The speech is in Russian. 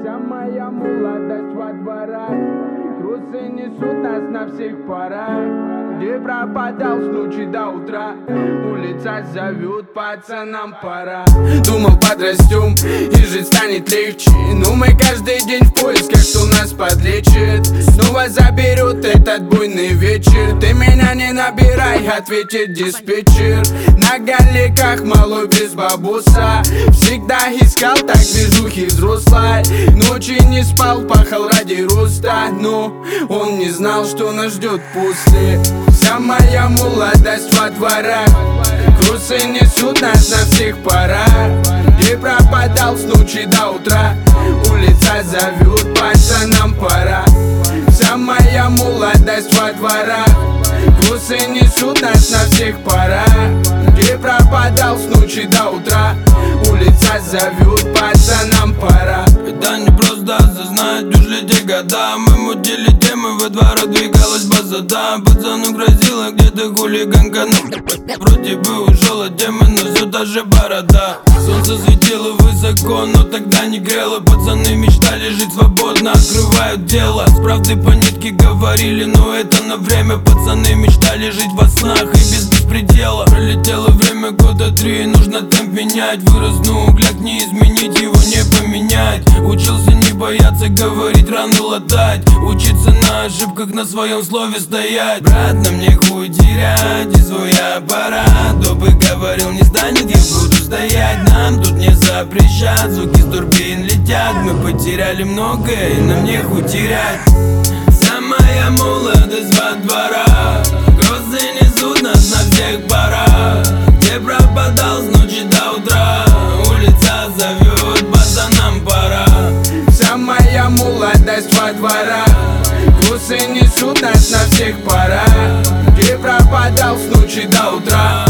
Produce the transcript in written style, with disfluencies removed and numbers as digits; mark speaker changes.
Speaker 1: Вся моя молодость во дворах, грузы несут нас на всех парах. Где пропадал с ночи до утра, улица зовет, пацанам пора. Думал, подрастем и жить станет легче, но мы каждый день в поисках, кто нас подлечит. Снова заберет этот буйный вечер. Ты меня не набирай, ответит диспетчер. На галиках малой без бабуса, всегда искал так движухи взрослой. Ночи не спал, пахал ради роста, но он не знал, что нас ждет после. Вся моя молодость во дворах, грузы несут нас на всех парах. Где пропадал с ночи до утра, улица зовет, пацанам пора. Вся моя молодость во дворах, грузы несут нас на всех парах. Где пропадал с ночи до утра, улица зовет, пацанам пора.
Speaker 2: Это не просто осознать, ушли те года. Мы мутили темы, во дворах двигалась базада. Пацану грозила где-то хулиганка, но вроде бы ушел от темы, но все та же борода. Солнце светило высоко, но тогда не грело. Пацаны мечтали жить свободно, открывают дело. С правды по нитке говорили, но это на время. Пацаны мечтали жить во снах и без беспредела. Пролетело время года 3, нужно темп менять. Вырос, но угляк не изменить, его не поменять. Учился не бояться говорить, раны латать. Учиться на ошибках, на своем слове стоять. Брат, нам не хуй терять и свой аппарат. Кто бы говорил, не станет, я буду стоять. Нам тут не запрещат, звуки с турбин летят. Мы потеряли многое, и нам не хуй терять. Вся моя молодость во дворах, грозы несут нас на всех парах. Где пропадал с ночи до утра, улица зовет, пацанам пора.
Speaker 1: Вся моя молодость во дворах, грузы несут нас на всех парах. Где пропадал с ночи до утра,